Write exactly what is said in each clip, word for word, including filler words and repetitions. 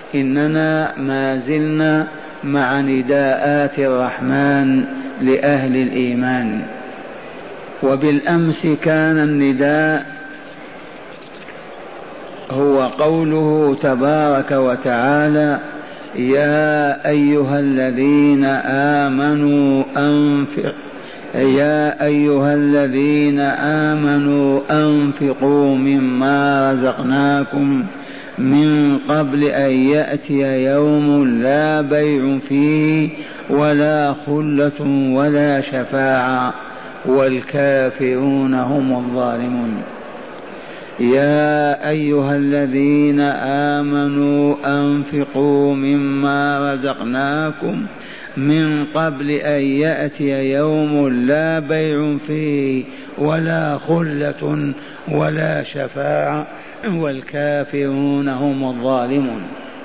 إننا ما زلنا مع نداءات الرحمن لأهل الإيمان. وبالأمس كان النداء هو قوله تبارك وتعالى: يا أيها الذين آمنوا أنفقوا يا أيها الذين آمنوا أنفقوا مما رزقناكم من قبل أن يأتي يوم لا بيع فيه ولا خلة ولا شفاعة والكافرون هم الظالمون. يا أيها الذين آمنوا أنفقوا مما رزقناكم من قبل أن يأتي يوم لا بيع فيه ولا خلة ولا شفاعة والكافرون هم الظالمون.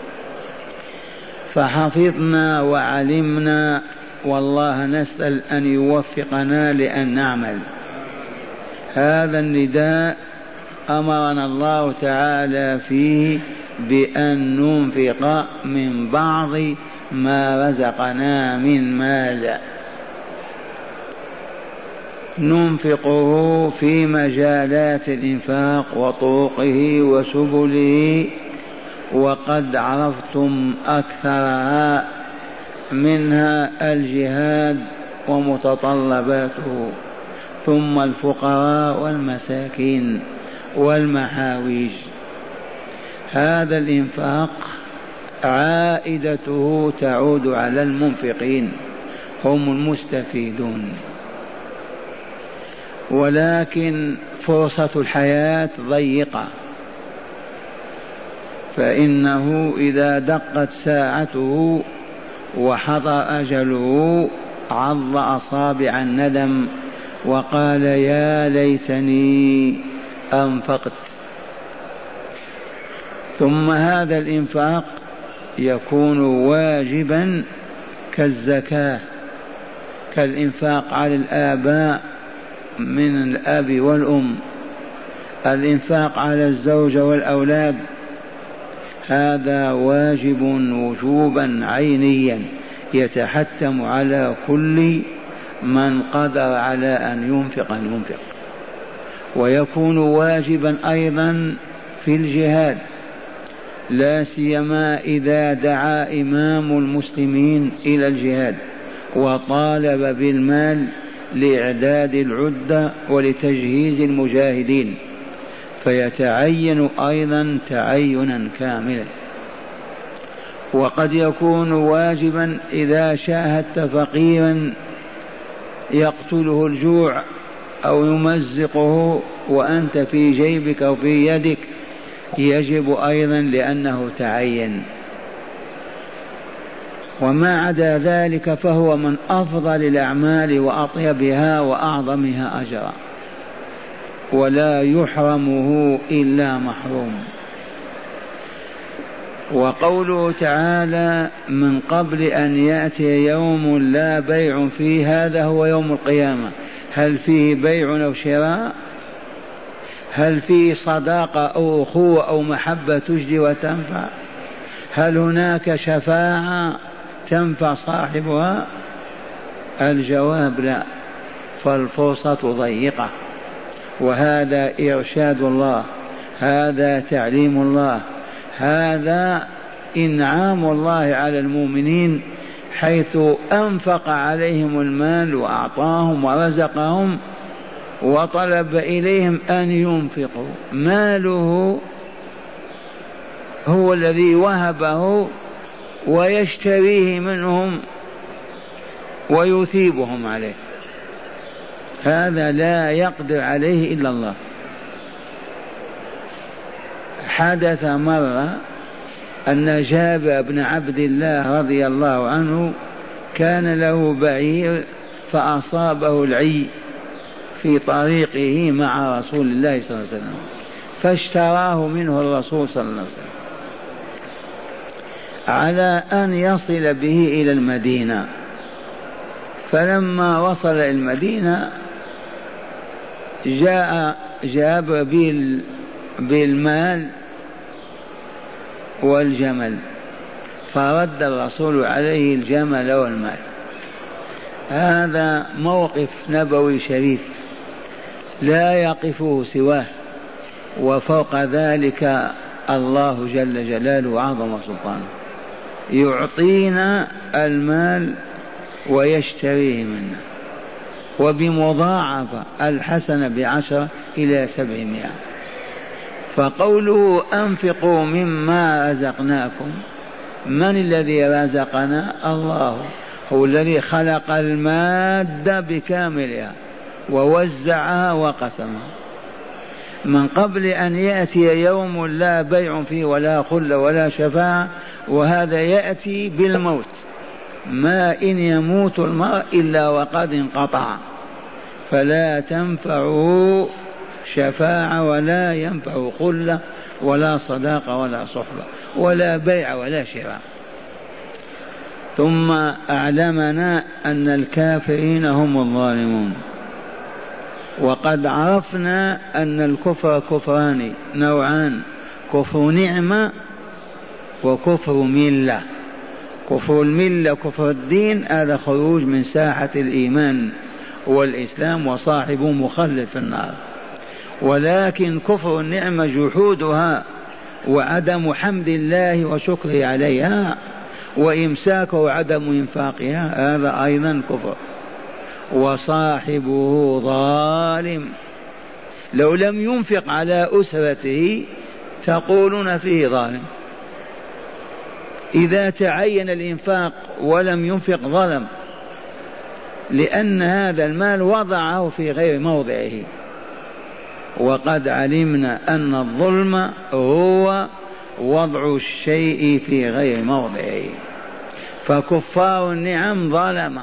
فحفظنا وعلمنا، والله نسأل أن يوفقنا لأن نعمل. هذا النداء أمرنا الله تعالى فيه بأن ننفق من بعض ما رزقنا من مال، ننفقه في مجالات الإنفاق وطرقه وسبله، وقد عرفتم أكثرها، منها الجهاد ومتطلباته، ثم الفقراء والمساكين والمحاويج. هذا الإنفاق عائدته تعود على المنفقين، هم المستفيدون. ولكن فرصة الحياة ضيقة، فإنه إذا دقت ساعته وحضر أجله عض أصابع الندم وقال: يا ليتني أنفقت. ثم هذا الإنفاق يكون واجبا كالزكاة، كالإنفاق على الآباء من الأب والأم، الإنفاق على الزوجة والأولاد، هذا واجب وجوبا عينيا يتحتم على كل من قدر على أن ينفق أن ينفق. ويكون واجبا أيضا في الجهاد، لا سيما إذا دعا إمام المسلمين إلى الجهاد وطالب بالمال لإعداد العدة ولتجهيز المجاهدين، فيتعين أيضا تعينا كاملا. وقد يكون واجبا إذا شاهدت فقيرا يقتله الجوع أو يمزقه وأنت في جيبك أو في يدك، يجب أيضا لأنه تعين. وما عدا ذلك فهو من أفضل الأعمال وأطيبها وأعظمها أجرا، ولا يحرمه إلا محروم. وقوله تعالى: من قبل أن يأتي يوم لا بيع فيه، هذا هو يوم القيامة. هل فيه بيع أو شراء؟ هل فيه صداقة أو أخوة أو محبة تجدي وتنفع؟ هل هناك شفاعة تنفع صاحبها؟ الجواب لا، فالفرصة ضيقة. وهذا إرشاد الله، هذا تعليم الله، هذا إنعام الله على المؤمنين، حيث أنفق عليهم المال وأعطاهم ورزقهم وطلب إليهم أن ينفقوا. ماله هو الذي وهبه ويشتريه منهم ويثيبهم عليه، هذا لا يقدر عليه إلا الله. حدث مرة أن جابر بن عبد الله رضي الله عنه كان له بعير فأصابه العي في طريقه مع رسول الله صلى الله عليه وسلم، فاشتراه منه الرسول صلى الله عليه وسلم على أن يصل به إلى المدينة. فلما وصل إلى المدينة جاء جابر بالمال والجمل فرد الرسول عليه الجمل والمال. هذا موقف نبوي شريف لا يقفه سواه، وفوق ذلك الله جل جلاله وعظم سلطانه يعطينا المال ويشتريه منا، وبمضاعفة الحسنة بعشرة إلى سبعمائة. فقوله أنفقوا مما رزقناكم، من الذي رزقنا؟ الله، هو الذي خلق المادة بكاملها ووزعها وقسمها من قبل أن يأتي يوم لا بيع فيه ولا خل ولا شفاعة، وهذا يأتي بالموت. ما إن يموت المرء إلا وقد انقطع، فلا تنفعه شفاعة ولا ينفع خلة ولا صداقة ولا صحبة ولا بيع ولا شراء. ثم أعلمنا أن الكافرين هم الظالمون، وقد عرفنا أن الكفر كفران نوعان: كفر نعمة وكفر ملة. كفر الملة كفر الدين، هذا خروج من ساحة الإيمان والإسلام وصاحبه مخلد في النار. ولكن كفر النعمة جحودها وعدم حمد الله وشكره عليها وإمساكه وعدم إنفاقها، هذا أيضا كفر، وصاحبه ظالم. لو لم ينفق على أسرته تقولون فيه ظالم، إذا تعين الإنفاق ولم ينفق ظلم، لأن هذا المال وضعه في غير موضعه. وقد علمنا أن الظلم هو وضع الشيء في غير موضعه. فكفار النعم ظلم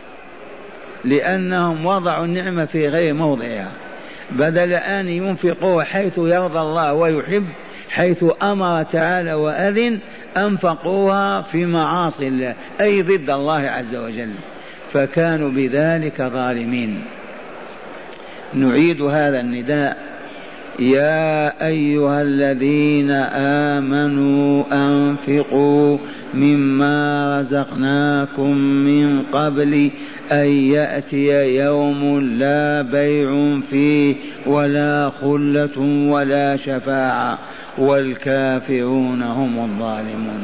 لأنهم وضعوا النعمة في غير موضعها، بدل أن ينفقوا حيث يرضى الله ويحب، حيث أمر تعالى وأذن، أنفقوها في معاصي الله أي ضد الله عز وجل، فكانوا بذلك ظالمين. نعيد هذا النداء: يا أيها الذين آمنوا أنفقوا مما رزقناكم من قبل أن يأتي يوم لا بيع فيه ولا خلة ولا شفاعة والكافرون هم الظالمون.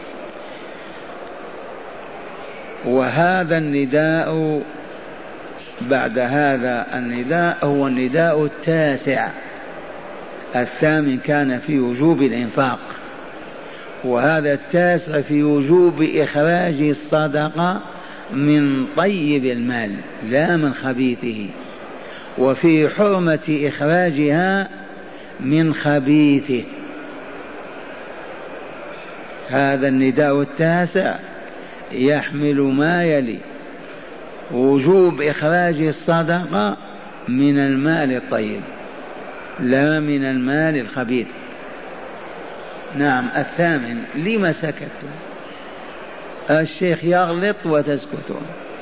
وهذا النداء بعد هذا النداء هو النداء التاسع. الثامن كان في وجوب الإنفاق، وهذا التاسع في وجوب إخراج الصدقة من طيب المال لا من خبيثه، وفي حرمة إخراجها من خبيثه. هذا النداء التاسع يحمل ما يلي: وجوب إخراج الصدقة من المال الطيب لا من المال الخبيث. نعم. الثامن: لما سكتتم؟ الشيخ يغلط وتسكتون.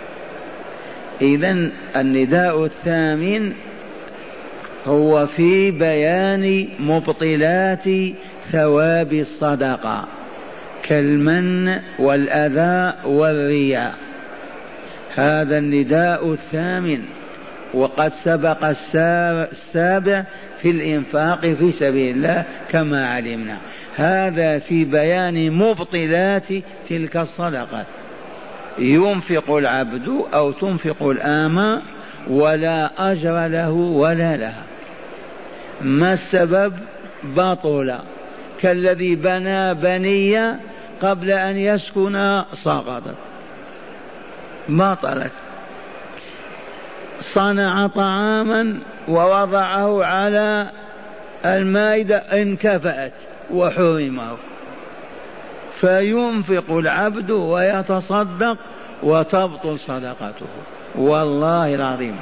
إذن النداء الثامن هو في بيان مبطلات ثواب الصدقة كالمن والأذى والرياء. هذا النداء الثامن، وقد سبق السابع في الإنفاق في سبيل الله كما علمنا. هذا في بيان مبطلات تلك الصدقات. ينفق العبد أو تنفق الآمة ولا أجر له ولا لها. ما السبب؟ بطل، كالذي بنى بنية قبل أن يسكن سقطت، بطلت. صنع طعاما ووضعه على المائدة انكفأت وحرمه. فينفق العبد ويتصدق وتبطل صدقته، والله العظيم.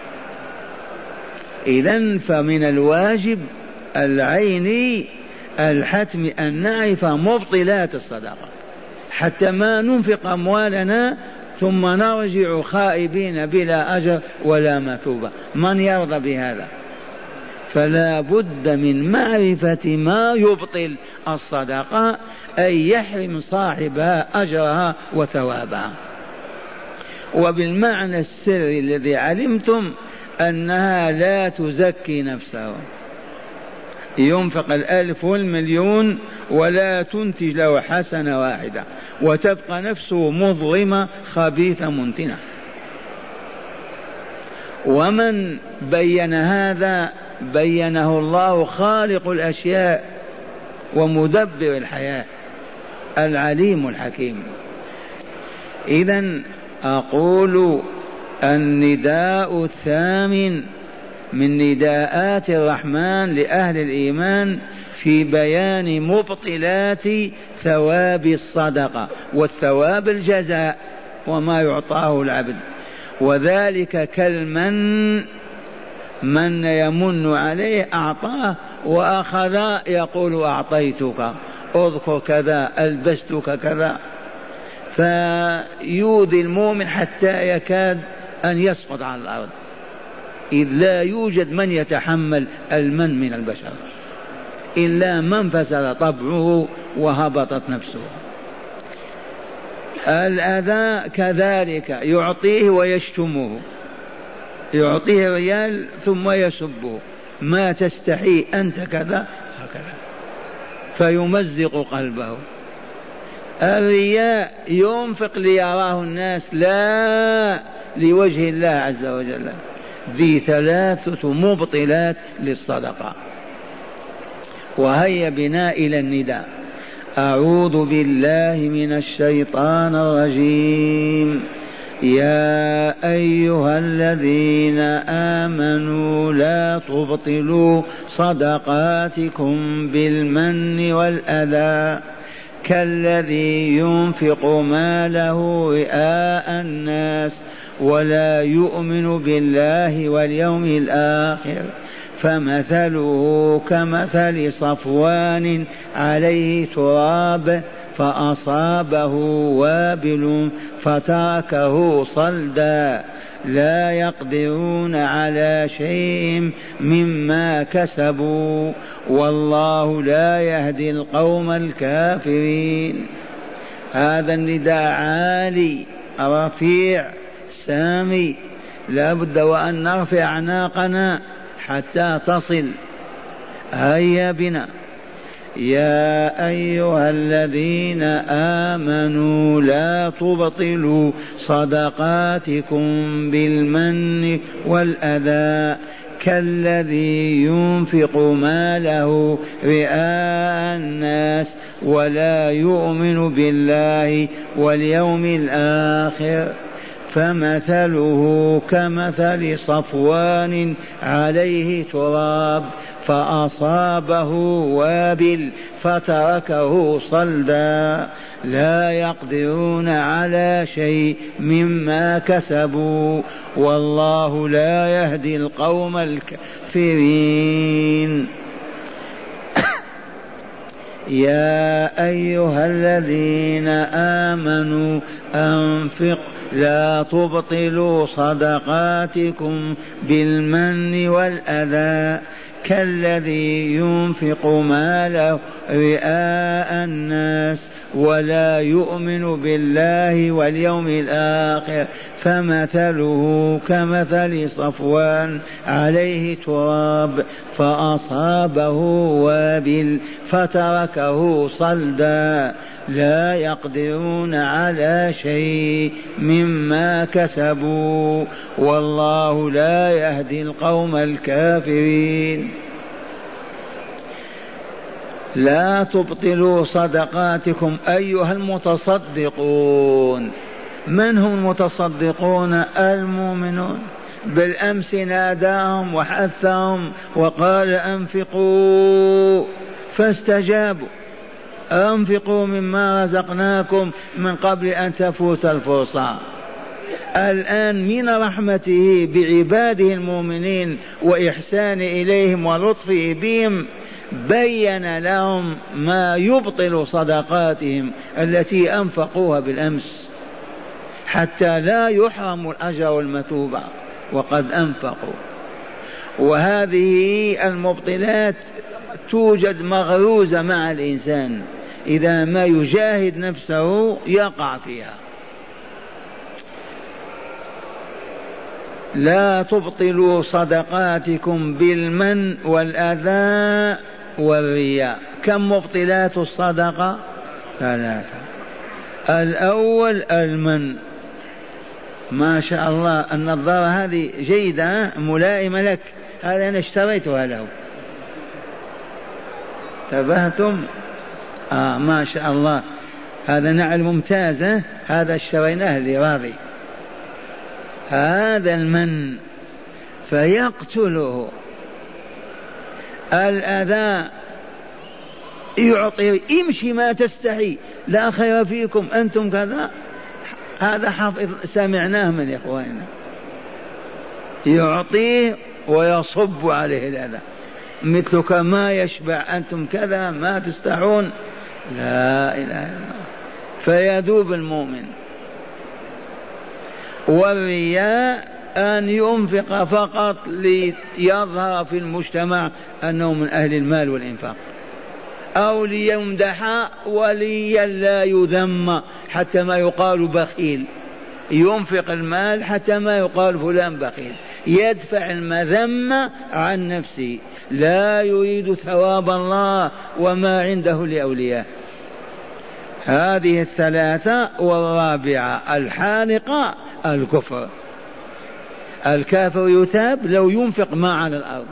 إذن فمن الواجب العيني الحتم أن نعرف مبطلات الصدقة حتى ما ننفق أموالنا ثم نرجع خائبين بلا أجر ولا مثوبة. من يرضى بهذا؟ فلا بد من معرفة ما يبطل الصدقة، أي يحرم صاحبها أجرها وثوابها. وبالمعنى السري الذي علمتم أنها لا تزكي نفسه، ينفق الألف والمليون ولا تنتج له حسنة واحدة، وتبقى نفسه مظلمة خبيثة منتنة. ومن بين هذا بينه الله خالق الأشياء ومدبر الحياة العليم الحكيم. إذن أقول النداء الثامن من نداءات الرحمن لأهل الإيمان في بيان مبطلات ثواب الصدقة، والثواب الجزاء وما يعطاه العبد، وذلك كالمن، من يمن عليه أعطاه وأخذ يقول أعطيتك، اذكر كذا، ألبستك كذا، فيؤذي المؤمن حتى يكاد أن يسقط على الأرض، إذ لا يوجد من يتحمل المن من البشر إلا من فسد طبعه وهبطت نفسه. الأذى كذلك يعطيه ويشتمه، يعطيه ريال ثم يسبه، ما تستحي أنت كذا هكذا، فيمزق قلبه. الرياء ينفق ليراه الناس لا لوجه الله عز وجل. ذي ثلاثة مبطلات للصدقة. وهيا بنا إلى النداء. أعوذ بالله من الشيطان الرجيم. يا أيها الذين آمنوا لا تبطلوا صدقاتكم بالمن والأذى كالذي ينفق ماله رئاء الناس ولا يؤمن بالله واليوم الآخر فمثله كمثل صفوان عليه تراب فأصابه وابل فتركه صلدا لا يقدرون على شيء مما كسبوا والله لا يهدي القوم الكافرين. هذا النداء عالي رفيع سامي، لا بد وأن نرفع أعناقنا حتى تصل. هيا بنا. يا أيها الذين آمنوا لا تبطلوا صدقاتكم بالمن والأذى كالذي ينفق ماله رئاء الناس ولا يؤمن بالله واليوم الآخر فمثله كمثل صفوان عليه تراب فأصابه وابل فتركه صلدا لا يقدرون على شيء مما كسبوا والله لا يهدي القوم الكافرين. يا أيها الذين آمنوا أنفقوا لا تبطلوا صدقاتكم بالمن والأذى كالذي ينفق ماله رئاء الناس ولا يؤمن بالله واليوم الآخر فمثله كمثل صفوان عليه تراب فأصابه وابل فتركه صلدا لا يقدرون على شيء مما كسبوا والله لا يهدي القوم الكافرين. لا تبطلوا صدقاتكم أيها المتصدقون. من هم المتصدقون؟ المؤمنون. بالأمس ناداهم وحثهم وقال أنفقوا فاستجابوا، أنفقوا مما رزقناكم من قبل أن تفوت الفرصة. الآن من رحمته بعباده المؤمنين وإحسان إليهم ولطفه بهم بين لهم ما يبطل صدقاتهم التي أنفقوها بالأمس حتى لا يحرموا الأجر والمثوبة وقد أنفقوا. وهذه المبطلات توجد مغروزة مع الإنسان، إذا ما يجاهد نفسه يقع فيها. لا تبطلوا صدقاتكم بالمن والأذى والرياء. كم مبطلات الصدقة؟ ثلاثة. الأول المن، ما شاء الله النظارة هذه جيدة ملائمة لك، هذا أنا اشتريتها له، تبهتم؟ آه ما شاء الله هذا نعل ممتازة، هذا اشتريناه لراضي، هذا المن فيقتله. الأذى يعطي امشي ما تستحي، لا خير فيكم أنتم كذا، هذا حافظ سمعناه من إخواننا، يعطيه ويصب عليه الأذى، مثلك ما يشبع أنتم كذا ما تستحون، لا إله إلا الله، فيذوب المؤمن. والرياء أن ينفق فقط ليظهر في المجتمع أنه من أهل المال والإنفاق، أو ليمدح وليا لا يذم حتى ما يقال بخيل، ينفق المال حتى ما يقال فلان بخيل، يدفع المذمة عن نفسه، لا يريد ثواب الله وما عنده لأولياء. هذه الثلاثة. والرابعة الحالقة الكفر، الكافر يثاب لو ينفق ما على الأرض.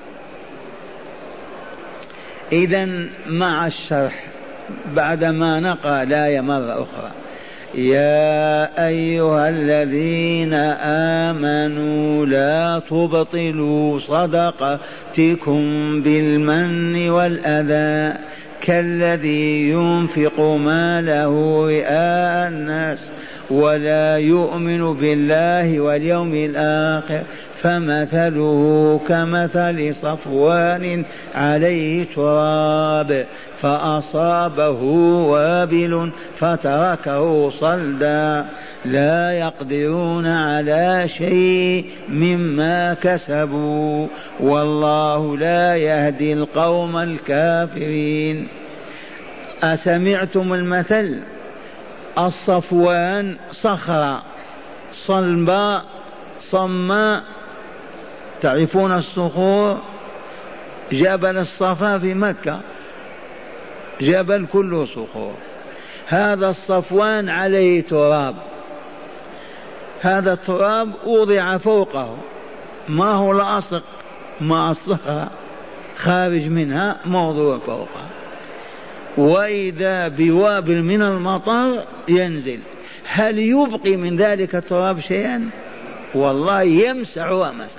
إذن مع الشرح بعدما نقرأ الآية مرة أخرى: يا أيها الذين آمنوا لا تبطلوا صدقاتكم بالمن والأذى كالذي ينفق ماله رئاء الناس ولا يؤمن بالله واليوم الآخر فمثله كمثل صفوان عليه تراب فأصابه وابل فتركه صلدا لا يقدرون على شيء مما كسبوا والله لا يهدي القوم الكافرين. أسمعتم المثل؟ الصفوان صخرة صلبة صماء، تعرفون الصخور، جبل الصفا في مكة جبل كله صخور، هذا الصفوان عليه تراب، هذا التراب وضع فوقه، ما هو لاصق مع الصخرة، خارج منها موضوع فوقها، وإذا بوابل من المطر ينزل، هل يبقي من ذلك التراب شيئا؟ والله يمسح ومسح،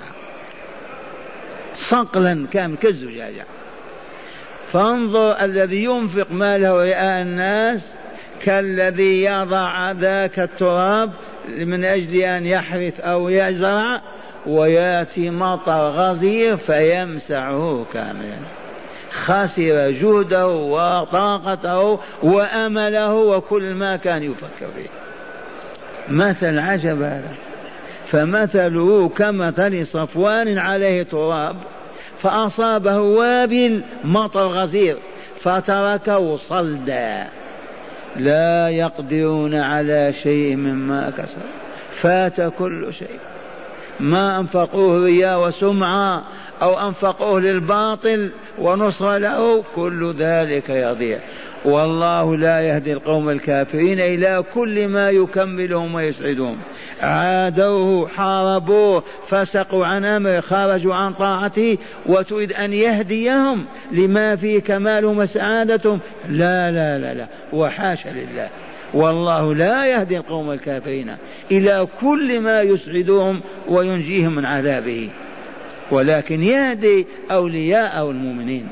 صقلا كان كالزجاجة. فانظر الذي ينفق ماله رئاء الناس كالذي يضع ذاك التراب من أجل أن يحرث أو يزرع، ويأتي مطر غزير فيمسعه كاملا، خسر جهده وطاقته وأمله وكل ما كان يفكر فيه. مثل عجب هذا. فمثله كمثل صفوان عليه تراب فأصابه وابل مطر غزير فتركه صلدا لا يقدرون على شيء مما كسب، فات كل شيء، ما أنفقوه رياء وسمعة أو أنفقوه للباطل ونصر له، كل ذلك يضيع. والله لا يهدي القوم الكافرين إلى كل ما يكملهم ويسعدهم. عادوه، حاربوه، فسقوا عن أمره، خرجوا عن طاعته، وتريد أن يهديهم لما فيه كمالهم وسعادتهم؟ لا لا لا لا، وحاشا لله. والله لا يهدي القوم الكافرين إلى كل ما يسعدهم وينجيهم من عذابه، ولكن يهدي أولياء المؤمنين.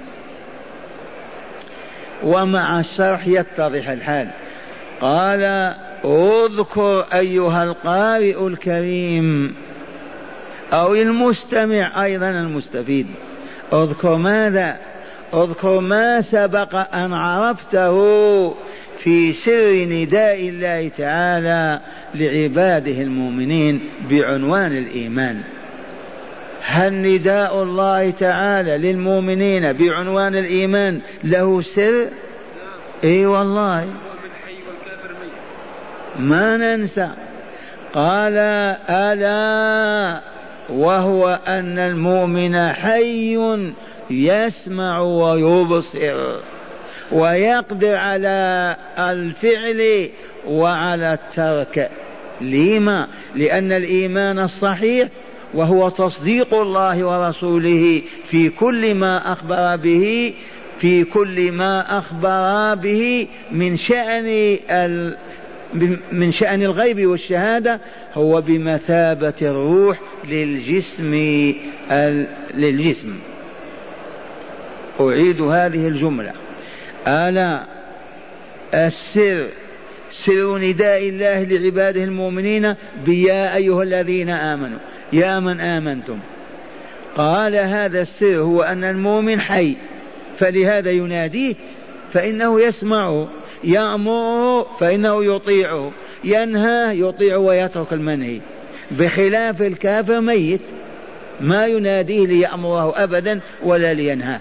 ومع الشرح يتضح الحال. قال: اذكر أيها القارئ الكريم أو المستمع أيضا المستفيد، اذكر ماذا؟ اذكر ما سبق أن عرفته في سر نداء الله تعالى لعباده المؤمنين بعنوان الإيمان. هل نداء الله تعالى للمؤمنين بعنوان الإيمان له سر؟ اي والله ما ننسى. قال ألا وهو أن المؤمن حي يسمع ويبصر ويقدر على الفعل وعلى الترك. لما؟ لأن الإيمان الصحيح وهو تصديق الله ورسوله في كل ما أخبر به في كل ما أخبر به من شأن ال من شأن الغيب والشهادة، هو بمثابة الروح للجسم للجسم. أعيد هذه الجملة. ألا السر سر نداء الله لعباده المؤمنين بيا أيها الذين آمنوا، يا من آمنتم. قال هذا السر هو أن المؤمن حي، فلهذا يناديه، فإنه يسمعه، يأمره فإنه يطيعه، ينهى يطيع ويترك المنهي، بخلاف الكافر ميت ما يناديه ليأمره أبدا ولا لينهى.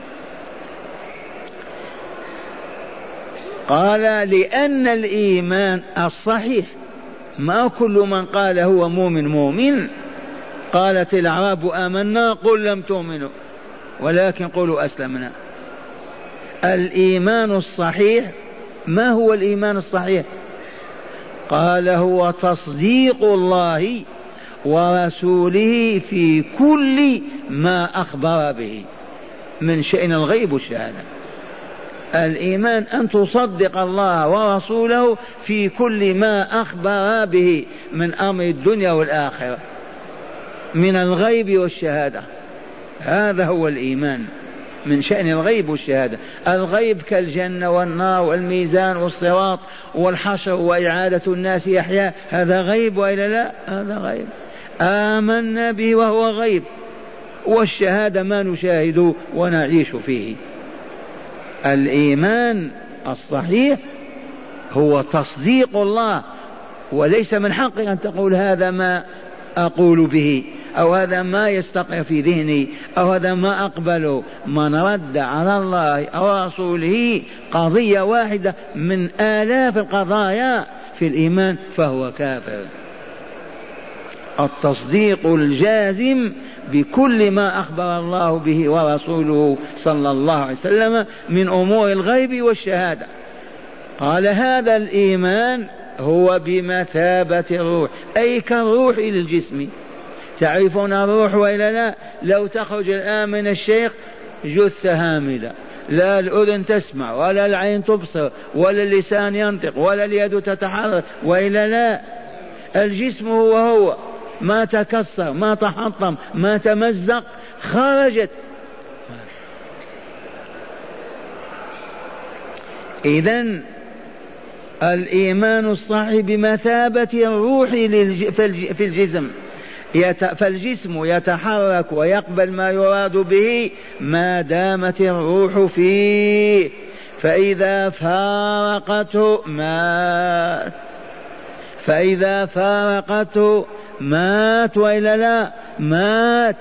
قال لأن الإيمان الصحيح ما كل من قال هو مؤمن مؤمن. قالت الأعراب آمنا قل لم تؤمنوا ولكن قولوا أسلمنا. الإيمان الصحيح ما هو الإيمان الصحيح؟ قال هو تصديق الله ورسوله في كل ما أخبر به من شأن الغيب والشهادة. الإيمان أن تصدق الله ورسوله في كل ما أخبر به من أمر الدنيا والآخرة من الغيب والشهادة. هذا هو الإيمان من شأن الغيب والشهادة. الغيب كالجنة والنار والميزان والصراط والحشر وإعادة الناس أحياء، هذا غيب وإلا لا؟ هذا غيب آمنا به وهو غيب. والشهادة ما نشاهد ونعيش فيه. الإيمان الصحيح هو تصديق الله، وليس من حقك أن تقول هذا ما أقول به أو هذا ما يستقر في ذهني أو هذا ما أقبله. من رد على الله أو رسوله قضية واحدة من آلاف القضايا في الإيمان فهو كافر. التصديق الجازم بكل ما أخبر الله به ورسوله صلى الله عليه وسلم من أمور الغيب والشهادة. قال هذا الإيمان هو بمثابة الروح، أي كالروح إلى الجسم. تعرفون الروح وإلا لا؟ لو تخرج الآن من الشيخ جثة هامدة، لا الأذن تسمع ولا العين تبصر ولا اللسان ينطق ولا اليد تتحرك وإلا لا؟ الجسم هو هو، ما تكسر ما تحطم ما تمزق، خرجت. إذن الإيمان الصحيح بمثابة الروح في الجسم، فالجسم يتحرك ويقبل ما يراد به ما دامت الروح فيه، فإذا فارقته مات، فإذا فارقته مات وإلا لا؟ مات.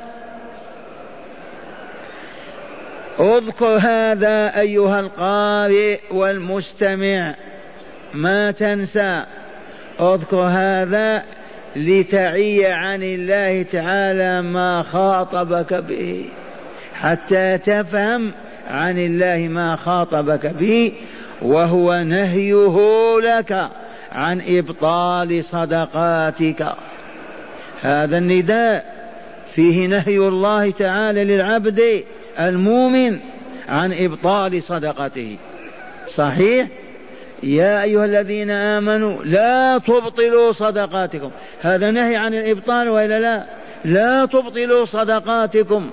اذكر هذا أيها القارئ والمستمع، ما تنسى، اذكر هذا لتعي عن الله تعالى ما خاطبك به، حتى تفهم عن الله ما خاطبك به، وهو نهيه لك عن إبطال صدقاتك. هذا النداء فيه نهي الله تعالى للعبد المؤمن عن إبطال صدقته. صحيح؟ يا أيها الذين آمنوا لا تبطلوا صدقاتكم، هذا نهي عن الإبطال وإلا لا؟ لا تبطلوا صدقاتكم.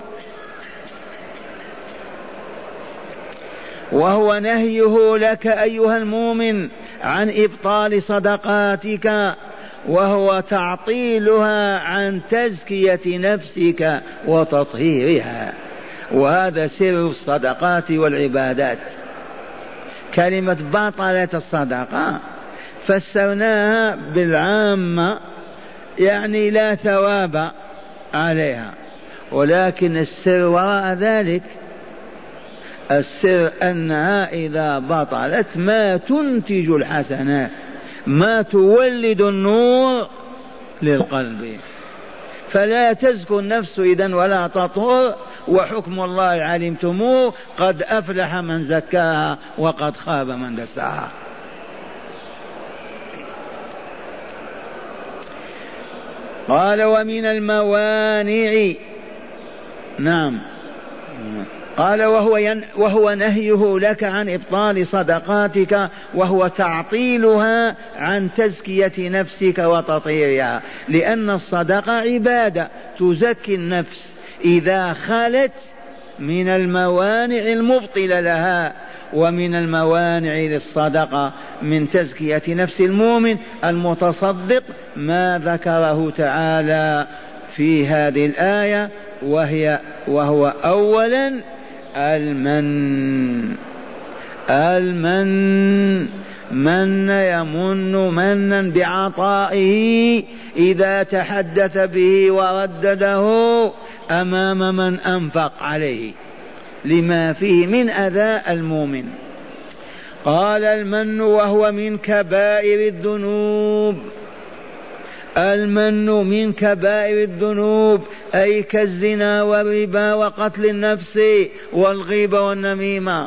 وهو نهيه لك أيها المؤمن عن إبطال صدقاتك، وهو تعطيلها عن تزكية نفسك وتطهيرها. وهذا سر الصدقات والعبادات. كلمة بطلة الصدقة فسرناها بالعامة، يعني لا ثواب عليها، ولكن السر وراء ذلك، السر أنها إذا بطلت ما تنتج الحسنات، ما تولد النور للقلب، فلا تزكو النفس إذن ولا تطهر، وحكم الله علمتموه، قد أفلح من زكاها وقد خاب من دساها. قال ومن الموانع، نعم، قال وهو, ين وهو نهيه لك عن إبطال صدقاتك، وهو تعطيلها عن تزكية نفسك وتطهيرها، لأن الصدقة عبادة تزكي النفس إذا خلت من الموانع المبطلة لها. ومن الموانع للصدقة من تزكية نفس المؤمن المتصدق ما ذكره تعالى في هذه الآية، وهي وهو أولا المن. المن من يمن منا بعطائه إذا تحدث به وردده أمام من أنفق عليه لما فيه من أذى المؤمن. قال المن وهو من كبائر الذنوب. المن من كبائر الذنوب، أي كالزنا والربا وقتل النفس والغيبة والنميمة.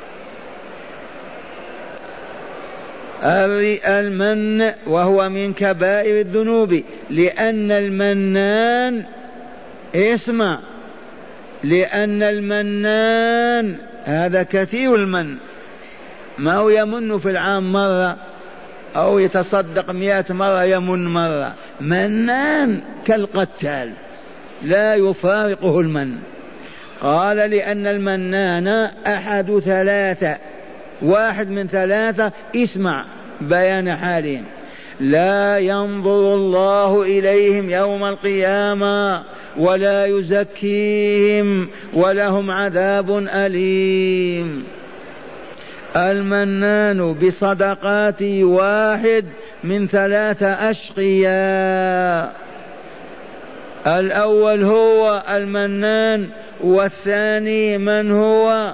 المن وهو من كبائر الذنوب، لأن المنان، اسمع، لأن المنان هذا كثير المن، ما هو يمن في العام مرة أو يتصدق مئة مرة، يمن مرة. منان كالقتال لا يفارقه المن. قال لأن المنان أحد ثلاثة، واحد من ثلاثة، اسمع بيان حالهم: لا ينظر الله إليهم يوم القيامة ولا يزكيهم ولهم عذاب أليم. المنان بصدقاته واحد من ثلاثة أشقياء. الأول هو المنان، والثاني من هو؟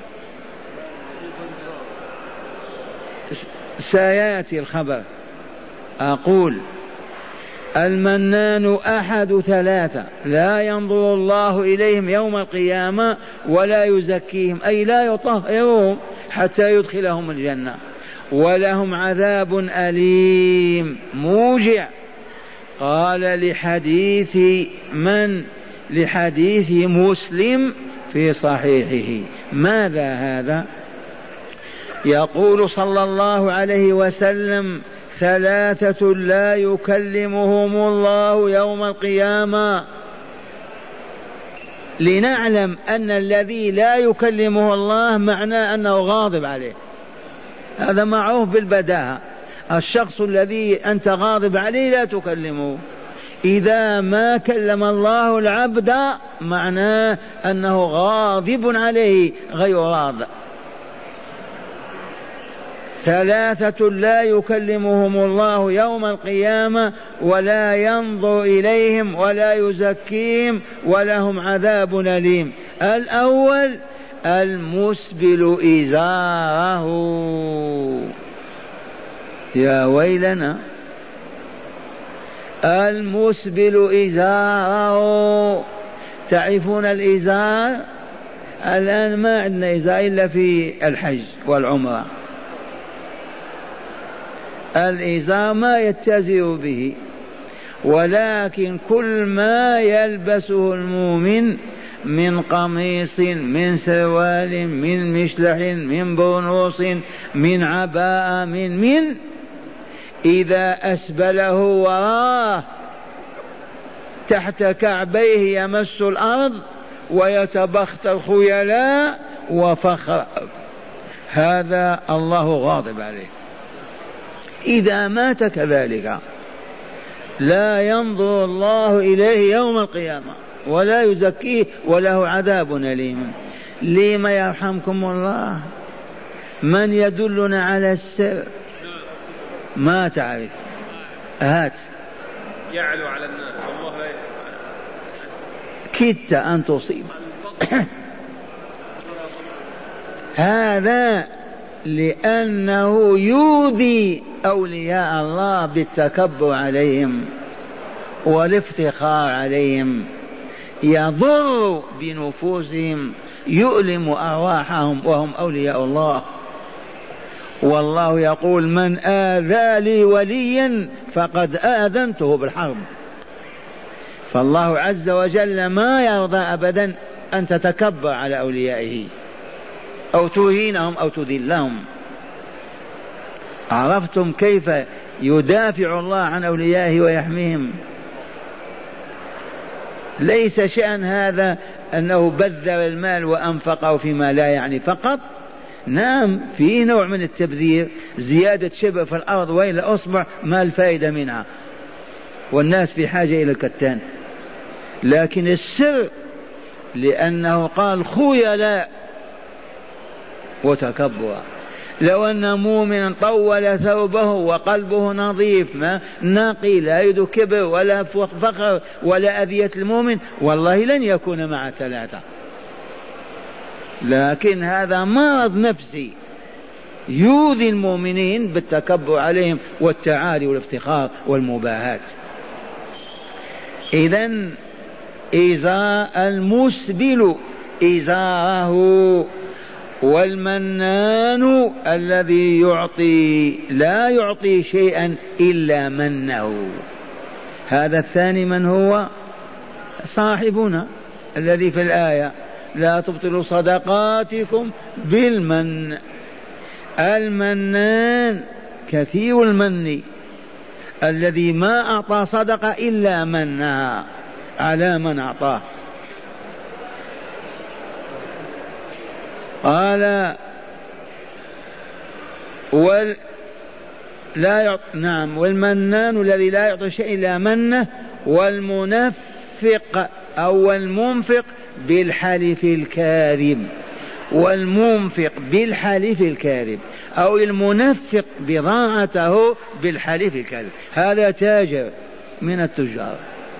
سيأتي الخبر. أقول المنان أحد ثلاثة: لا ينظر الله إليهم يوم القيامة ولا يزكيهم، أي لا يطهرهم حتى يدخلهم الجنة، ولهم عذاب أليم موجع. قال لحديث من؟ لحديث مسلم في صحيحه. ماذا هذا؟ يقول صلى الله عليه وسلم: ثلاثة لا يكلمهم الله يوم القيامة. لنعلم أن الذي لا يكلمه الله معناه أنه غاضب عليه، هذا معروف بالبداهة. الشخص الذي أنت غاضب عليه لا تكلمه. إذا ما كلم الله العبد معناه أنه غاضب عليه غير راض. ثلاثة لا يكلمهم الله يوم القيامة ولا ينظر إليهم ولا يزكيهم ولهم عذاب أليم. الأول المسبل إزاره. يا ويلنا، المسبل إزاره. تعرفون الإزار؟ الآن ما عندنا إزار إلا في الحج والعمرة. الإزار ما يتزر به، ولكن كل ما يلبسه المؤمن من قميص، من سروال، من مشلح، من برنوس، من عباءة، من من إذا أسبله وراه تحت كعبيه يمس الأرض ويتبختر خيلاء وفخر، هذا الله غاضب عليه. إذا مات كذلك لا ينظر الله إليه يوم القيامة ولا يزكيه وله عذاب أليم. لما يرحمكم الله؟ من يدلنا على السر؟ ما تعرف؟ هات. يعلو على الناس والله لا يخفى. كدت أن تصيب. هذا لأنه يؤذي أولياء الله بالتكبر عليهم والافتخار عليهم، يضر بنفوسهم، يؤلم أرواحهم وهم أولياء الله. والله يقول من آذى لي وليا فقد آذنته بالحرب. فالله عز وجل ما يرضى أبدا أن تتكبر على أوليائه أو تهينهم أو تذلهم. عرفتم كيف يدافع الله عن أوليائه ويحميهم؟ ليس شأن هذا أنه بذر المال وأنفقه فيما لا يعني فقط. نعم فيه نوع من التبذير، زيادة شبر في الأرض وإلى أصبع ما الفائدة منها، والناس في حاجة إلى الكتان. لكن السر لأنه قال خيلاء وتكبر. لو أن مؤمنا طول ثوبه وقلبه نظيف ما نقي لا يد كبر ولا فخر ولا أذية المؤمن والله لن يكون مع ثلاثة. لكن هذا مرض نفسي يؤذي المؤمنين بالتكبر عليهم والتعالي والافتخار والمباهات. إذن إزاء المسبل إزاره، والمنان الذي يعطي لا يعطي شيئا إلا منه. هذا الثاني من هو؟ صاحبنا الذي في الآية لا تبطلوا صدقاتكم بالمن. المنان كثير المن الذي ما أعطى صدقة إلا منها على من أعطاه. قال وال لا يعط... نعم والمنان الذي لا يعطي شيء إلا منه، والمنفق أو المنفق بالحلف الكاذب. والمنفق بالحلف الكاذب أو المنفق بضاعته بالحلف الكاذب، هذا تاجر من التجار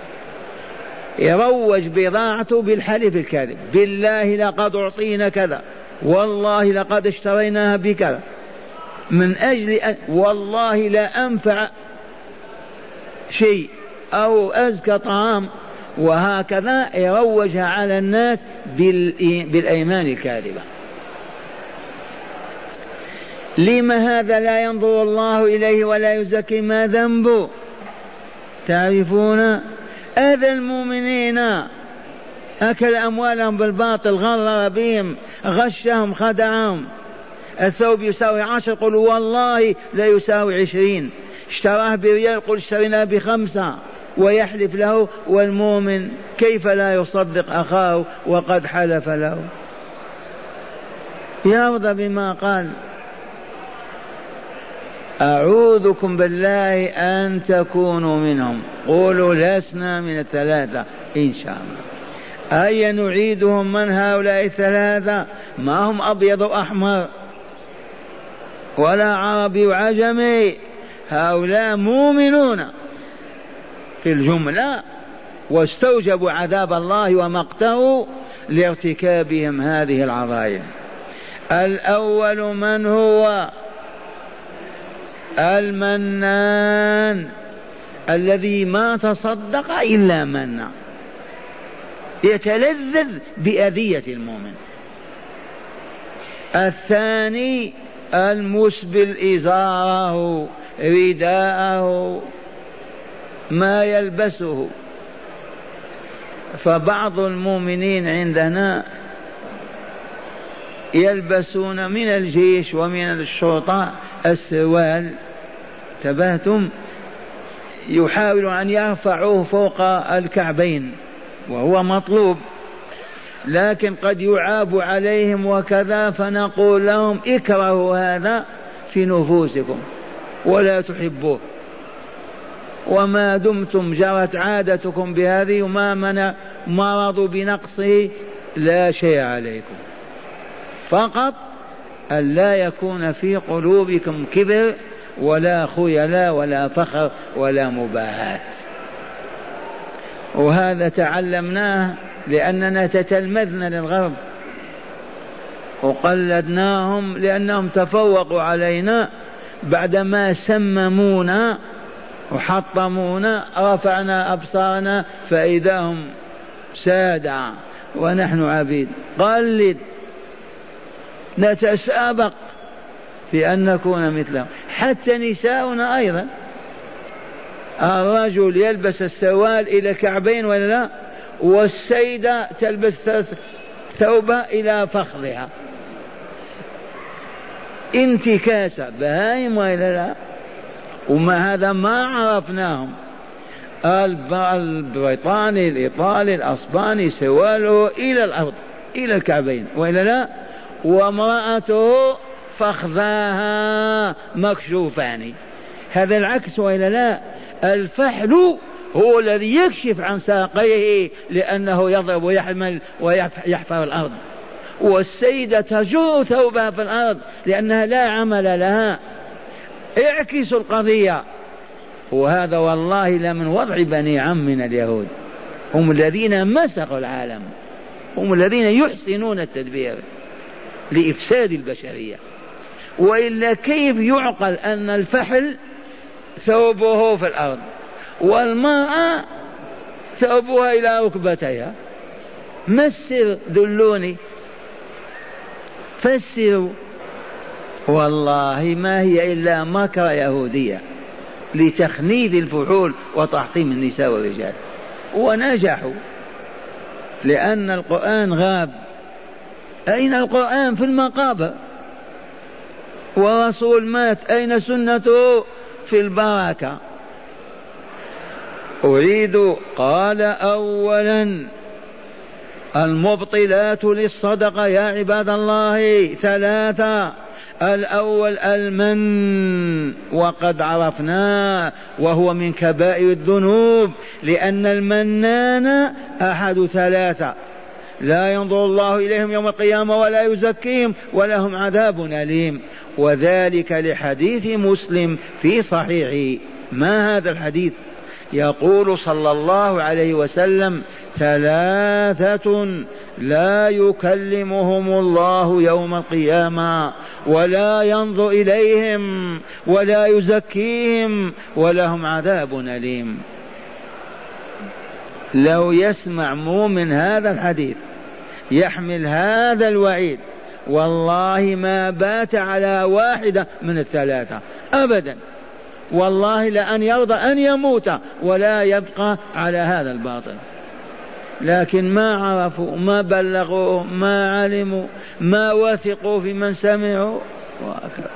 يروج بضاعته بالحلف الكاذب، بالله لقد أعطينا كذا، والله لقد اشتريناها بكذا، من أجل أن والله لا أنفع شيء أو أزكى طعام، وهكذا يروجها على الناس بالأيمان الكاذبة. لما هذا لا ينظر الله إليه ولا يزكي؟ ما ذنبه؟ تعرفون أذى المؤمنين، أكل أموالهم بالباطل، غرر بهم، غشهم، خدعهم. الثوب يساوي عشر قل والله لا يساوي عشرين، اشتراه بريال قل اشتريناه بخمسة، ويحلف له. والمؤمن كيف لا يصدق أخاه وقد حلف له؟ يرضى بما قال. أعوذكم بالله أن تكونوا منهم. قولوا لسنا من الثلاثة إن شاء الله. أي نعيدهم من هؤلاء الثلاثة؟ ما هم أبيض وأحمر ولا عربي وعجمي، هؤلاء مؤمنون في الجملة، واستوجبوا عذاب الله ومقته لارتكابهم هذه العظائم. الأول من هو؟ المنان الذي ما تصدق إلا منا، يتلذذ بأذية المؤمن. الثاني المسبل إزاره، رداءه، ما يلبسه. فبعض المؤمنين عندنا يلبسون من الجيش ومن الشرطة السروال، تبهتم، يحاول أن يرفعوه فوق الكعبين وهو مطلوب، لكن قد يعاب عليهم وكذا، فنقول لهم اكرهوا هذا في نفوسكم ولا تحبوه، وما دمتم جرت عادتكم بهذه وما من مرضوا بنقصه لا شيء عليكم، فقط أن لا يكون في قلوبكم كبر ولا خيلاء ولا فخر ولا مباهات. وهذا تعلمناه لأننا تتلمذنا للغرب وقلدناهم لأنهم تفوقوا علينا، بعدما سممونا وحطمونا رفعنا أبصارنا فإذا هم سادة ونحن عبيد. قلد، نتسابق في أن نكون مثلهم. حتى نساؤنا أيضا، الرجل يلبس السوال إلى الكعبين ولا لا، والسيدة تلبس ثوبة إلى فخذها، انتكاسة بهائم ولا لا. وما هذا ما عرفناهم. البريطاني الإيطالي الأسباني سواله إلى الأرض إلى الكعبين ولا لا، وامرأته فخذاها مكشوفان. هذا العكس ولا لا. الفحل هو الذي يكشف عن ساقيه لأنه يضرب ويحمل ويحفر الأرض، والسيدة تجر ثوبها في الأرض لأنها لا عمل لها. اعكسوا القضية. وهذا والله لمن وضع بني عمنا اليهود، هم الذين مسخوا العالم، هم الذين يحسنون التدبير لإفساد البشرية. وإلا كيف يعقل أن الفحل ثوبه في الأرض والمرأة ثوبها إلى ركبتيها؟ مسر، دلوني، فسروا. والله ما هي إلا مكر يهودية لتخنيد الفحول وتحطيم النساء والرجال، ونجحوا لأن القرآن غاب. أين القرآن؟ في المقابر. ورسول مات، أين سنته؟ في البركة. أريد قال أولا المبطلات للصدقة يا عباد الله ثلاثة. الأول المن، وقد عرفناه وهو من كبائر الذنوب، لأن المنان أحد ثلاثة لا ينظر الله إليهم يوم القيامة ولا يزكيهم ولهم عذاب أليم. وذلك لحديث مسلم في صحيحه. ما هذا الحديث؟ يقول صلى الله عليه وسلم ثلاثة لا يكلمهم الله يوم القيامة ولا ينظر إليهم ولا يزكيهم ولهم عذاب أليم. لو يسمع مؤمن هذا الحديث يحمل هذا الوعيد والله ما بات على واحدة من الثلاثة أبدا، والله لأن يرضى أن يموت ولا يبقى على هذا الباطل. لكن ما عرفوا، ما بلغوا، ما علموا، ما وثقوا في من سمعوا وأكبر.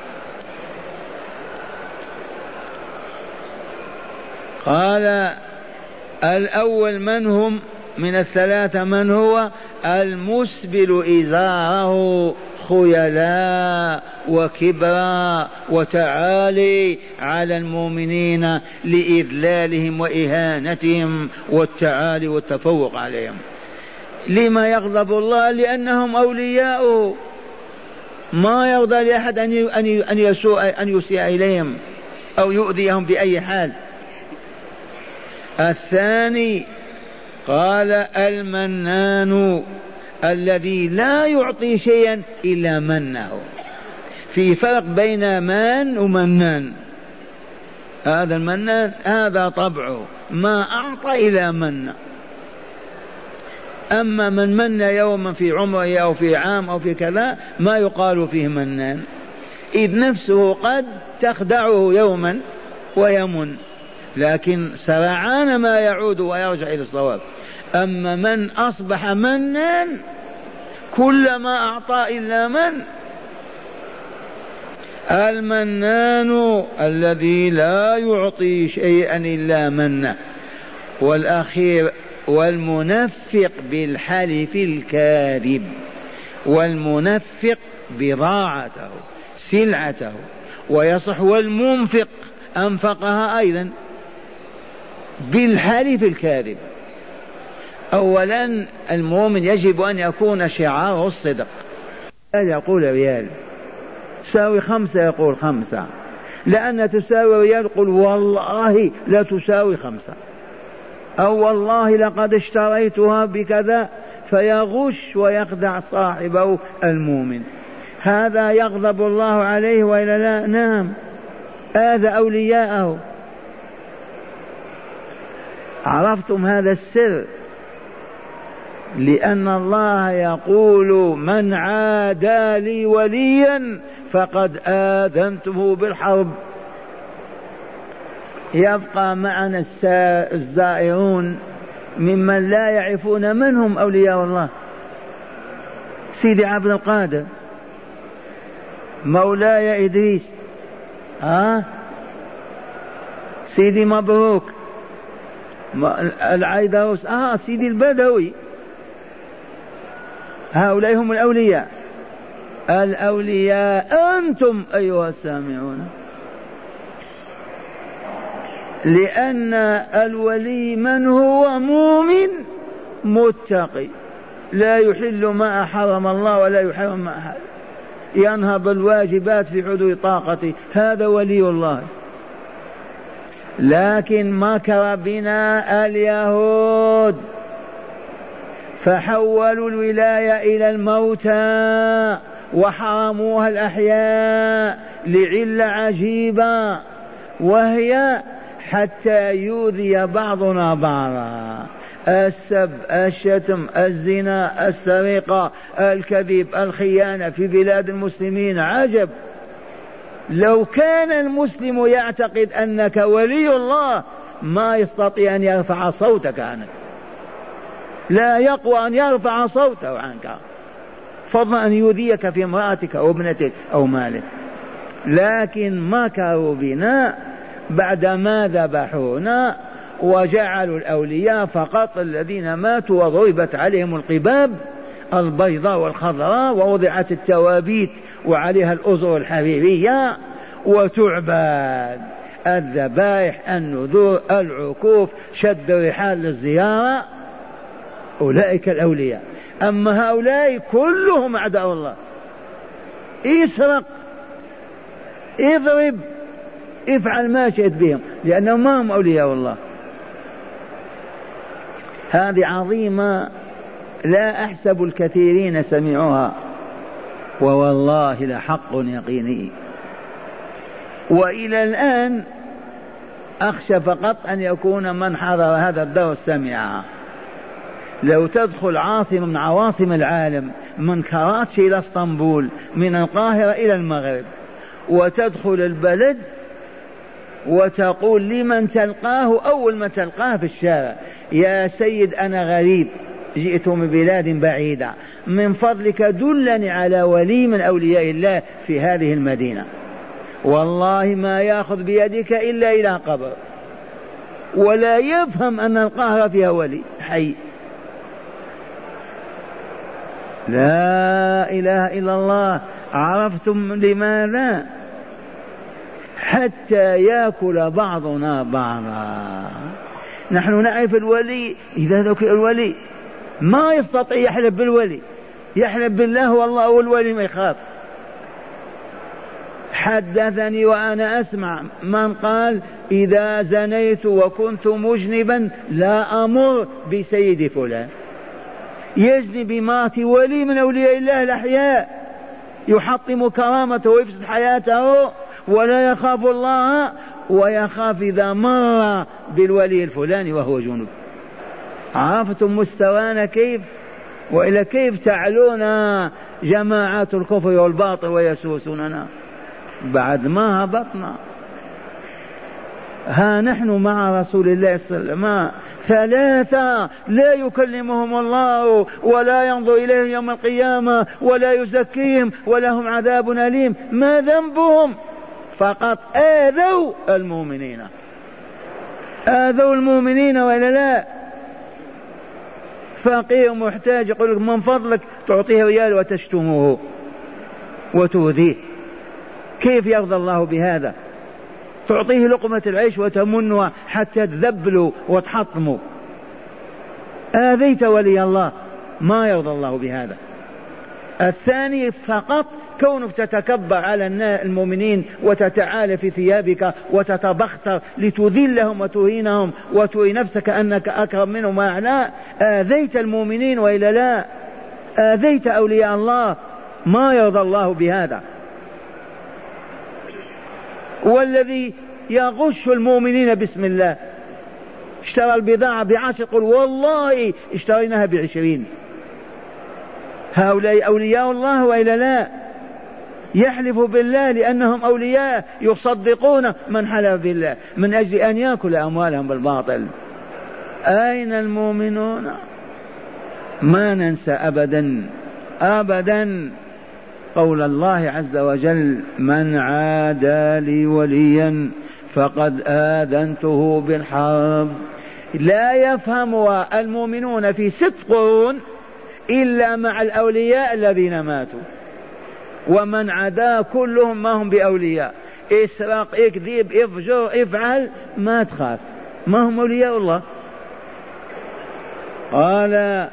قال الأول من هم من الثلاثة؟ من هو؟ المسبل إزاره خيلاء وكبرا وتعالي على المؤمنين لإذلالهم وإهانتهم والتعالي والتفوق عليهم. لما يغضب الله؟ لأنهم أولياء، ما يرضى لأحد أن يسوء أن يسيء إليهم أو يؤذيهم بأي حال. الثاني قال المنان الذي لا يعطي شيئا إلا منه. في فرق بين من ومنان. هذا المنان هذا طبعه ما أعطى إلا من. أما من من يوما في عمره أو في عام أو في كذا ما يقال فيه منان، إذ نفسه قد تخدعه يوما ويمن، لكن سرعان ما يعود ويرجع إلى الصواب. أما من أصبح منان كلما أعطى إلا من. المنان الذي لا يعطي شيئا إلا منه. والأخير والمنفق بالحلف الكاذب، والمنفق بضاعته سلعته، ويصح والمنفق أنفقها أيضا بالحلف الكاذب. أولا المؤمن يجب أن يكون شعاره الصدق. يقول ريال تساوي خمسة يقول خمسة، لأن تساوي ريال يقول والله لا تساوي خمسة. أو والله لقد اشتريتها بكذا، فيغش ويخدع صاحبه المؤمن. هذا يغضب الله عليه وإلا لا؟ نعم، آذى أولياءه. عرفتم هذا السر؟ لأن الله يقول من عادى لي وليا فقد آذنته بالحرب. يبقى معنا الزائرون ممن لا يعرفون من هم أولياء الله. سيدي عبد القادر، مولاي إدريس، ها سيدي مبروك، العيدروس، آه سيدي البدوي. هؤلاء هم الأولياء. الأولياء أنتم أيها السامعون. لأن الولي من هو مؤمن متقي لا يحل ما حرم الله ولا يحرم ما حرم، ينهض الواجبات في حدود طاقته، هذا ولي الله. لكن مكر بنا اليهود فحولوا الولاية إلى الموتى وحرموها الأحياء لعلة عجيبة، وهي حتى يؤذي بعضنا بعضا. السب، الشتم، الزنا، السرقة، الكذب، الخيانة في بلاد المسلمين. عجب، لو كان المسلم يعتقد أنك ولي الله ما يستطيع أن يرفع صوتك عنك، لا يقوى أن يرفع صوته عنك، فضلا أن يؤذيك في امرأتك أو ابنتك أو مالك. لكن مكروا بنا بعدما ذبحونا وجعلوا الأولياء فقط الذين ماتوا وضربت عليهم القباب البيضاء والخضراء ووضعت التوابيت وعليها الأزر الحريرية وتعبد. الذبائح، النذور، العكوف، شد الرحال للزيارة، أولئك الأولياء. أما هؤلاء كلهم أعداء الله. اسرق، اضرب، افعل ما شئت بهم، لأنهم ما هم أولياء الله. هذه عظيمة لا أحسب الكثيرين سمعوها، ووالله لحق يقيني. وإلى الآن أخشى فقط أن يكون من حضر هذا الدرس سمعها. لو تدخل عاصمة من عواصم العالم، من كراتشي إلى اسطنبول، من القاهرة إلى المغرب، وتدخل البلد وتقول لمن تلقاه أول ما تلقاه في الشارع: يا سيد أنا غريب جئت من بلاد بعيدة، من فضلك دلني على ولي من أولياء الله في هذه المدينة، والله ما يأخذ بيدك إلا إلى قبر، ولا يفهم أن القاهرة فيها ولي حي. لا إله إلا الله. عرفتم لماذا؟ حتى يأكل بعضنا بعضا. نحن نعرف الولي، إذا ذكر الولي ما يستطيع يحلف بالولي، يحلف بالله والله والولي ما يخاف. حدثني وأنا أسمع من قال: إذا زنيت وكنت مجنبا لا أمر بسيد فلان. يزني بمات ولي من أولياء الله الأحياء، يحطم كرامته ويفسد حياته ولا يخاف الله، ويخاف إذا مر بالولي الفلاني وهو جنوب. عرفتم مستوانا كيف؟ وإلى كيف تعلون جماعات الكفر والباطل ويسوسوننا بعد ما هبطنا. ها نحن مع رسول الله صلى الله عليه وسلم ثلاثة لا يكلمهم الله ولا ينظر إليهم يوم القيامة ولا يزكيهم ولهم عذاب أليم. ما ذنبهم؟ فقط آذوا المؤمنين، آذوا المؤمنين ولا لا؟ فقير محتاج يقول لك من فضلك تعطيه ريال وتشتمه وتؤذيه، كيف يرضى الله بهذا؟ تعطيه لقمة العيش وتمنها حتى تذبلوا وتحطموا. آذيت ولي الله، ما يرضى الله بهذا. الثاني فقط كونك تتكبر على المؤمنين وتتعالى في ثيابك وتتبختر لتذلهم وتهينهم وتري نفسك أنك أكرم منهم وأعلى، آذيت المؤمنين وإلا لا؟ آذيت أولياء الله، ما يرضى الله بهذا. والذي يغش المؤمنين بسم الله، اشترى البضاعة بعشر قل والله اشتريناها بعشرين، هؤلاء أولياء الله وإلا لا؟ يحلف بالله لأنهم أولياء، يصدقون من حلف بالله من أجل أن يأكل أموالهم بالباطل. أين المؤمنون؟ ما ننسى أبدا أبدا قول الله عز وجل: من عادى لي وليا فقد آذنته بالحرب. لا يفهم المؤمنون في ست قرون إلا مع الأولياء الذين ماتوا، ومن عدا كلهم ما هم بأولياء. اسرق، اكذب، افجر، افعل، ما تخاف، ما هم أولياء الله. قال: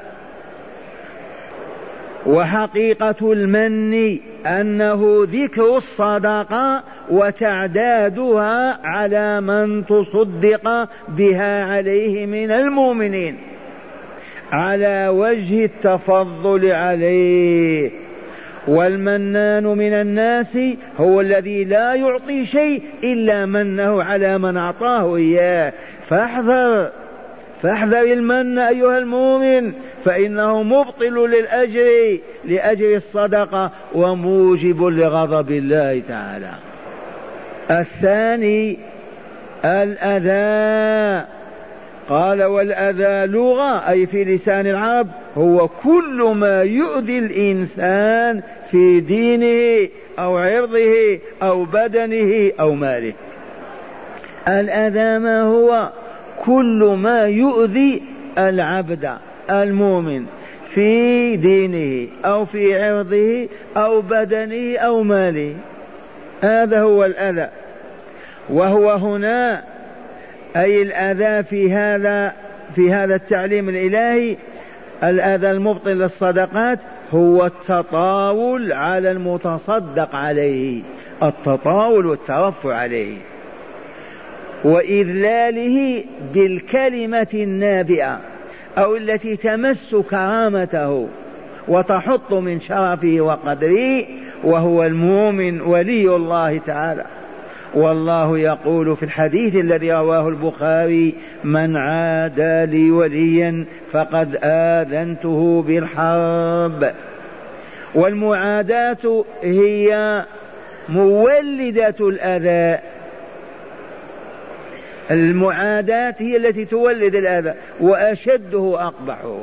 وحقيقة المن أنه ذكر الصدقة وتعدادها على من تصدق بها عليه من المؤمنين على وجه التفضل عليه. والمنان من الناس هو الذي لا يعطي شيء إلا منه على من أعطاه إياه. فاحذر فاحذر المن أيها المؤمن، فإنه مبطل للأجر لأجر الصدقة وموجب لغضب الله تعالى. الثاني الأذى. قال: والأذى لغة أي في لسان العرب هو كل ما يؤذي الإنسان في دينه أو عرضه أو بدنه أو ماله. الأذى ما هو؟ كل ما يؤذي العبد المؤمن في دينه أو في عرضه أو بدنه أو ماله، هذا هو الأذى. وهو هنا أي الأذى في هذا في هذا التعليم الإلهي، الأذى المبطل للصدقات هو التطاول على المتصدق عليه، التطاول والترفع عليه وإذلاله بالكلمة النابئة أو التي تمس كرامته وتحط من شرفه وقدره، وهو المؤمن ولي الله تعالى. والله يقول في الحديث الذي رواه البخاري: من عادى لي وليا فقد آذنته بالحرب. والمعاداة هي مولدة الأذى، المعاداة هي التي تولد الأذى وأشده أقبحه.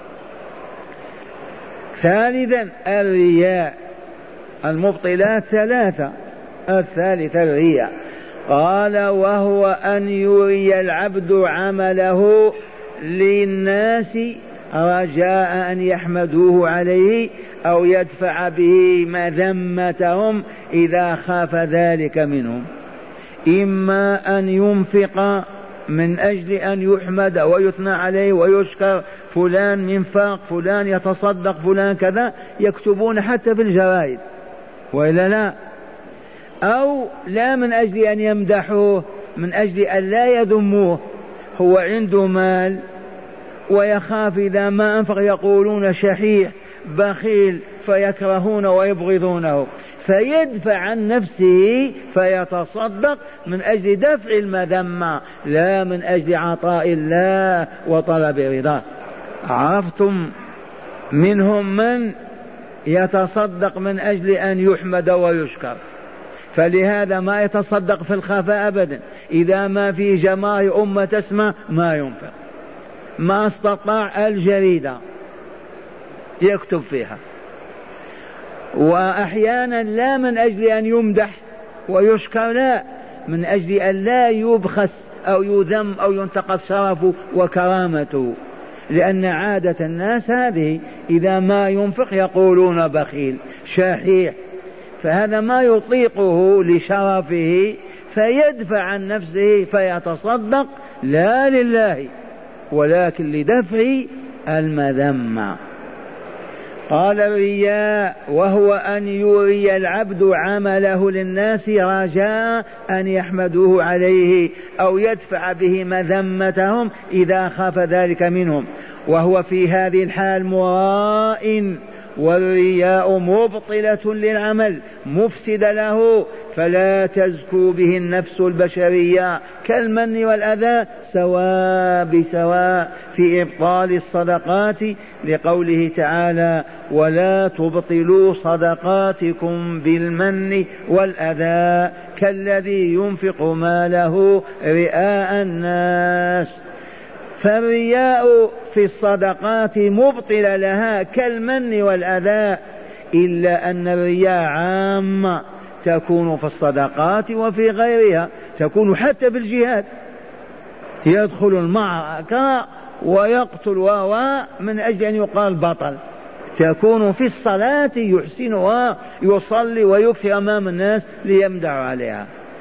ثالثا الرياء. المبطلات ثلاثة، الثالث الرياء. قال: وهو أن يري العبد عمله للناس رجاء أن يحمدوه عليه أو يدفع به مذمتهم إذا خاف ذلك منهم، إما أن ينفق من أجل أن يحمد ويثنى عليه ويشكر، فلان منفق، فلان يتصدق، فلان كذا، يكتبون حتى في الجرائد وإلا لا؟ أو لا من أجل أن يمدحوه، من أجل أن لا يذموه، هو عنده مال ويخاف إذا ما أنفق يقولون شحيح بخيل فيكرهون ويبغضونه، فيدفع عن نفسه فيتصدق من أجل دفع المذمة لا من أجل عطاء الله وطلب رضاه. عرفتم؟ منهم من يتصدق من أجل أن يحمد ويشكر، فلهذا ما يتصدق في الخفاء أبدا، إذا ما في جماهير أمة تسمع ما ينفق، ما استطاع الجريدة يكتب فيها. وأحيانا لا من أجل أن يمدح ويشكر، لا، من أجل أن لا يبخس أو يذم أو ينتقص شرفه وكرامته، لأن عادة الناس هذه إذا ما ينفق يقولون بخيل شحيح، فهذا ما يطيقه لشرفه فيدفع عن نفسه فيتصدق لا لله ولكن لدفع المذمة. قال الرياء وهو أن يري العبد عمله للناس رجاء أن يحمدوه عليه أو يدفع به مذمتهم إذا خاف ذلك منهم، وهو في هذه الحال مراء، والرياء مبطلة للعمل مفسد له، فلا تزكو به النفس البشرية كالمن والأذى سواء بسواء في إبطال الصدقات، لقوله تعالى ولا تبطلوا صدقاتكم بالمن والأذى كالذي ينفق ماله رئاء الناس. فالرياء في الصدقات مبطل لها كالمن والأذى، إلا أن الرياء عامة تكون في الصدقات وفي غيرها، تكون حتى في الجهاد، يدخل المعركة ويقتل وهو من أجل أن يقال بطل، تكون في الصلاة يحسنها يصلي ويكفي أمام الناس ليمدعوا عليها.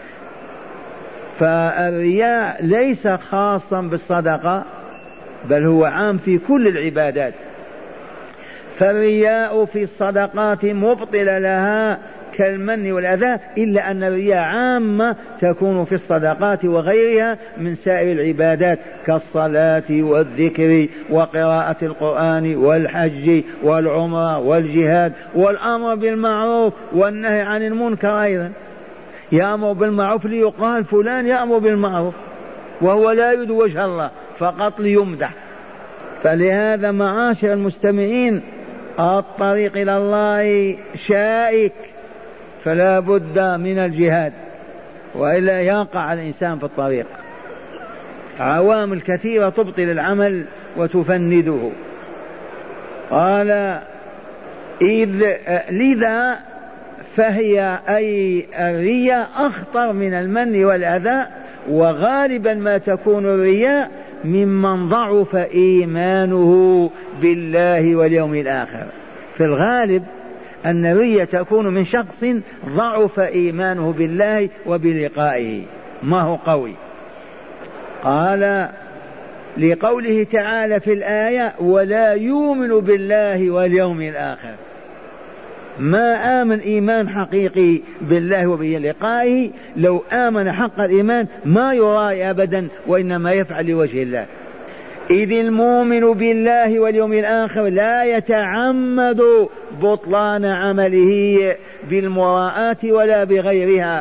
فالرياء ليس خاصا بالصدقة بل هو عام في كل العبادات. فالرياء في الصدقات مبطل لها كالمن والأذى، إلا أن الرياء عامة تكون في الصدقات وغيرها من سائر العبادات كالصلاة والذكر وقراءة القرآن والحج والعمرة والجهاد والأمر بالمعروف والنهي عن المنكر. أيضا يأمر بالمعروف ليقال فلان يأمر بالمعروف وهو لا يريد وجه الله فقط ليمدح. فلهذا معاشر المستمعين الطريق إلى الله شائك، فلا بد من الجهاد وإلا يقع الإنسان في الطريق. عوامل كثيرة تبطل العمل وتفنده. قال إذ لذا فهي أي الرياء أخطر من المن والأذى، وغالبا ما تكون الرياء ممن ضعف إيمانه بالله واليوم الآخر. في الغالب أن الرياء تكون من شخص ضعف إيمانه بالله وبلقائه، ما هو قوي. قال لقوله تعالى في الآية ولا يؤمن بالله واليوم الآخر، ما آمن إيمان حقيقي بالله وبلقائه، لو آمن حق الإيمان ما يرائي أبدا وإنما يفعل لوجه الله. إذ المؤمن بالله واليوم الآخر لا يتعمد بطلان عمله بالمراءات ولا بغيرها.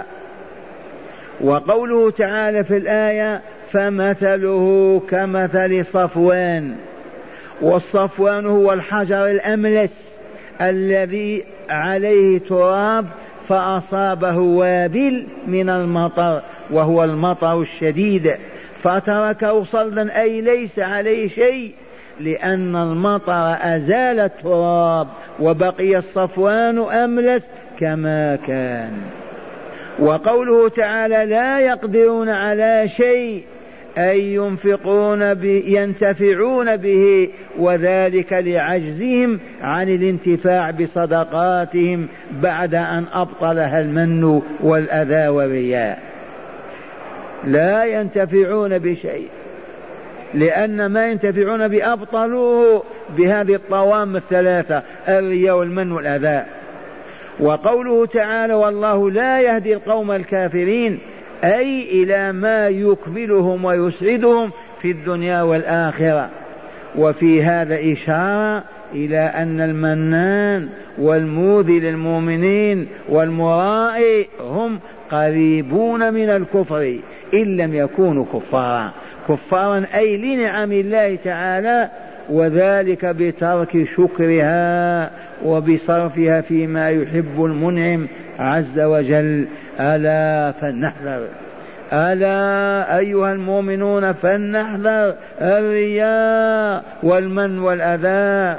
وقوله تعالى في الآية فمثله كمثل صفوان، والصفوان هو الحجر الأملس الذي عليه تراب فأصابه وابل من المطر وهو المطر الشديد فتركه صلدا، أي ليس عليه شيء لأن المطر أزال التراب وبقي الصفوان أملس كما كان. وقوله تعالى لا يقدرون على شيء أي ينفقون به ينتفعون به، وذلك لعجزهم عن الانتفاع بصدقاتهم بعد أن أبطلها المن والأذى والرياء. لا ينتفعون بشيء لأن ما ينتفعون بأبطلوه بهذه الطوام الثلاثة الرياء والمن والأذى. وقوله تعالى والله لا يهدي القوم الكافرين، أي إلى ما يكملهم ويسعدهم في الدنيا والآخرة. وفي هذا إشارة إلى أن المنان والموذي للمؤمنين والمرائي هم قريبون من الكفر إن لم يكونوا كفارا كفارا أي لنعم الله تعالى، وذلك بترك شكرها وبصرفها فيما يحب المنعم عز وجل. ألا فلنحذر، ألا أيها المؤمنون فلنحذر الرياء والمن والأذى.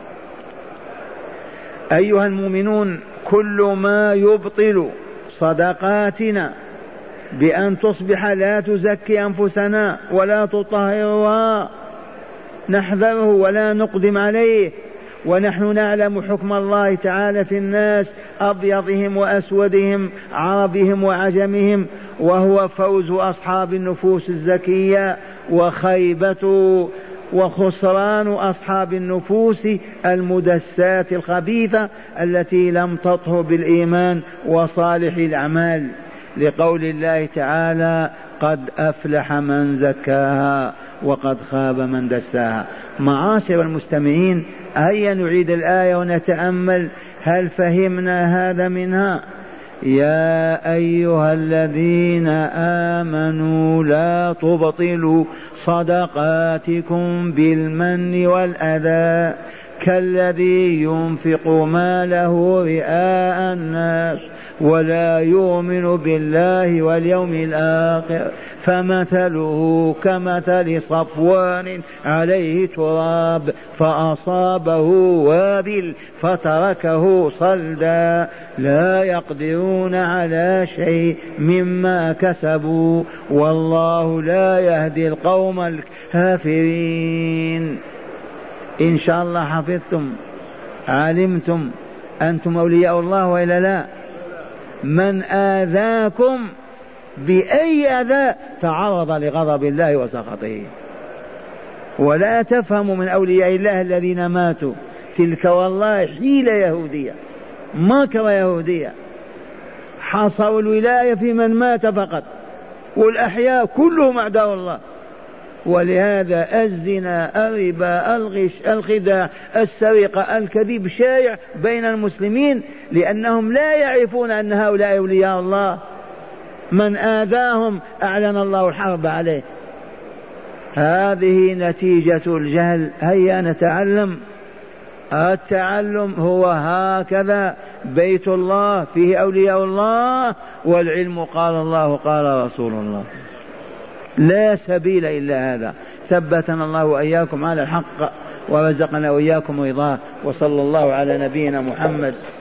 أيها المؤمنون كل ما يبطل صدقاتنا بأن تصبح لا تزكي أنفسنا ولا تطهرها نحذره ولا نقدم عليه. ونحن نعلم حكم الله تعالى في الناس أبيضهم وأسودهم عربهم وعجمهم، وهو فوز أصحاب النفوس الزكية وخيبة وخسران أصحاب النفوس المدسات الخبيثة التي لم تطهر بالإيمان وصالح الأعمال، لقول الله تعالى قد أفلح من زكاها وقد خاب من دساها. معاشر المستمعين، هيا نعيد الآية ونتأمل هل فهمنا هذا منها؟ يا أيها الذين آمنوا لا تبطلوا صدقاتكم بالمن والأذى كالذي ينفق ماله رئاء الناس ولا يؤمن بالله واليوم الآخر فمثله كمثل صفوان عليه تراب فأصابه وابل فتركه صلدا لا يقدرون على شيء مما كسبوا والله لا يهدي القوم الكافرين. إن شاء الله حفظتم علمتم أنتم أولياء الله وإلا لا؟ من آذاكم بأي أذى تعرض لغضب الله وسخطه. ولا تفهموا من أولياء الله الذين ماتوا تلك والله حيلة يهودية مكر يهودية، حصروا الولاية في من مات فقط والأحياء كلهم أعداء الله. ولهذا الزنا الربا الغش الخداع السرقة الكذب شائع بين المسلمين لأنهم لا يعرفون أن هؤلاء أولياء الله. من آذاهم أعلن الله الحرب عليه. هذه نتيجة الجهل. هيا نتعلم. التعلم هو هكذا، بيت الله فيه أولياء الله والعلم قال الله قال رسول الله، لا سبيل إلا هذا. ثبتنا الله وإياكم على الحق ورزقنا وإياكم رضاه، وصلى الله على نبينا محمد